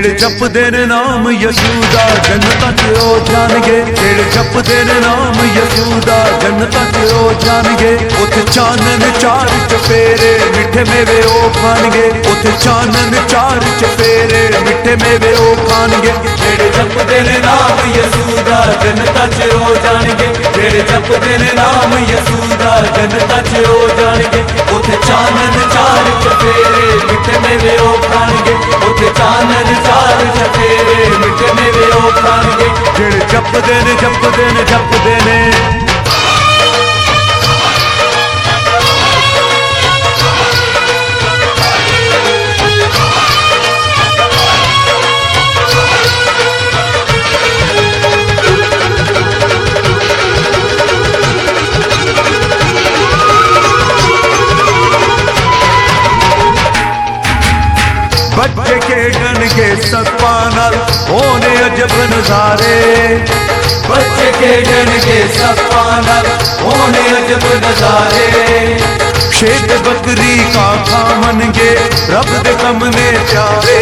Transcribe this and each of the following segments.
जेड़े जपदे ने नाम यसूदा जन्नतां च ओ जाणगे। जेड़े जपदे ने नाम यसूदा जन्नतां च ओ जाणगे। उत्थे चानन चार चफेरे मिठे मेवे ओ खाणगे। उत्थे चानन चार चफेरे मिठे मेवे ओ खाणगे। जेड़े जपदे ने नाम यसूदा जन्नतां च ओ जाणगे। जेड़े जपदे ने नाम यसूदा जन्नतां च ओ जाणगे। उत्थे चानन चार चफेरे मिठे मेवे ओ खाणगे। उत्थे चानन चार चफेरे मिठे मेवे ओ खाणगे। जेड़े जपदे ने जपदे ने जपदे ने। बच्चे खेडन के सत्पा नाल होने अजब नजारे। बच्चे खेडन के सत्पा नाल होने अजब नजारे। शेर बकरी का खामनगे रब दे कम ने प्यारे।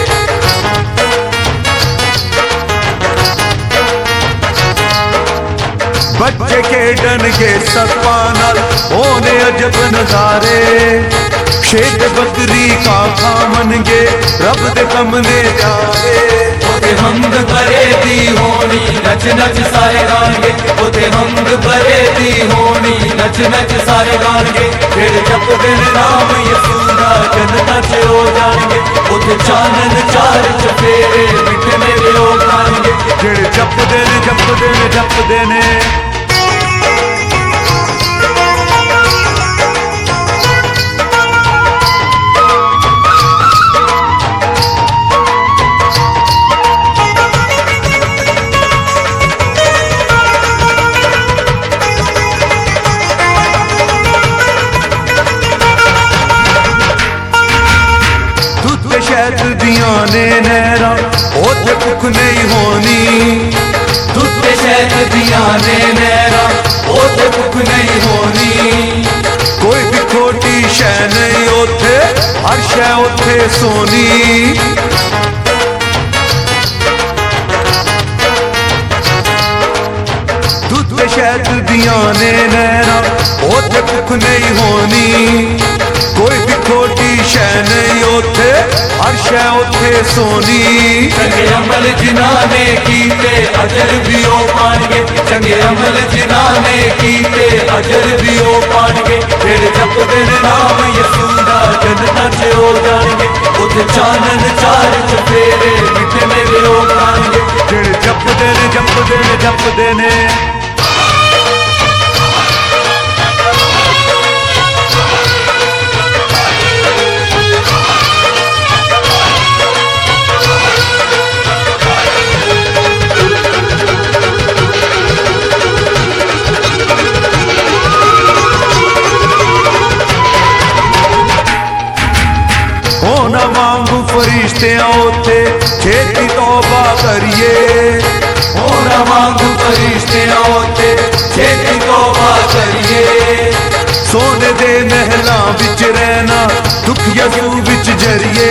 बच्चे खेडन के सत्पा नाल होने अजब नजारे। शेर बकरी का खामनगे रब दे कम ने प्यारे। ओते हमद भरे दी होनी नच नच सारे गानगे। ओते हमद भरे दी होनी नच नच सारे गानगे। जेड़े जपदे ने नाम यसूदा जन्नतां च ओ जाणगे। ओते चानन चार चफेरे मिठे मेवे ओ खाणगे। जेड़े जपदे ने जपदे ने जपदे ने। शहद दियां ने नहरा ओथे भुख नहीं होनी। दुध शहद दियां ने नहरा ओथे भुख नहीं होनी। कोई भी खोटी शह नहीं ओथे हर शह ओथे सोनी। दुध शहद दियां ने नहरा ओथे भुख नहीं होनी। कोई भी खोटी शह नहीं ओथे हर शह ओथे सोनी। चंगे अमल जिन्हां ने कीते अजर भी ओ पाणगे। चंगे अमल जिन्हां ने कीते अजर भी ओ पाणगे। जेड़े जपदे ने नाम यसूदा जन्नतां च ओ जाणगे। उत्थे चानन चार चफेरे मिठे मेवे ओ खाणगे। जेड़े जपदे ने जपदे ने जपदे ने। होना वांगू फरिश्तियां ओथे छेती तौबा करिए। होना वांगू फरिश्तियां ओथे छेती तौबा करिए। सोने दे महलां विच रहना दुख यसू विच जरिए।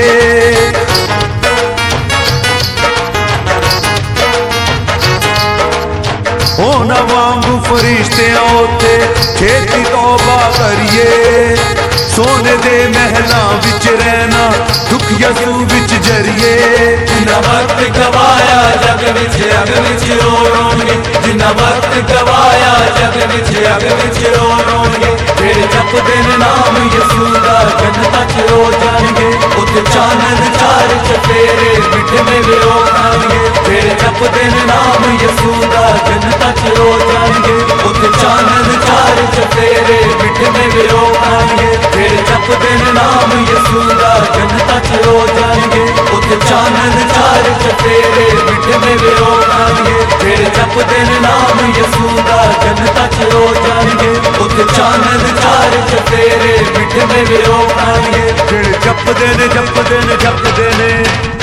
होना वांगू फरिश्तियां ओथे छेती तौबा करिए। सोने दे महलां विच रहना दुख यसू विच जरिए। जिन्ना वक्त गवाया जग विच अग विच रोणगे। जिन्ना वक्त गवाया जग विच अग विच रोणगे। जेड़े जपदे ने नाम यसूदा जन्नतां च ओ जाणगे। उत्थे चानन चार चफेरे मिठे मेवे ओ खाणगे। जेड़े जपदे ने नाम यसूदा जन्नतां च ओ जाणगे। उत्थे चानन चार चफेरे मिठे मेवे ओ खाणगे। जेड़े जपदे ने नाम यसूदा जन्नतां च ओ जाणगे। उत्थे चानन चार चफेरे मिठे मेवे ओ खाणगे। जेड़े जपदे ने नाम यसूदा जन्नतां च ओ जाणगे। उत्थे चानन चार चफेरे मिठे मेवे ओ खाणगे। जेड़े जपदे ने जपदे ने जपदे ने।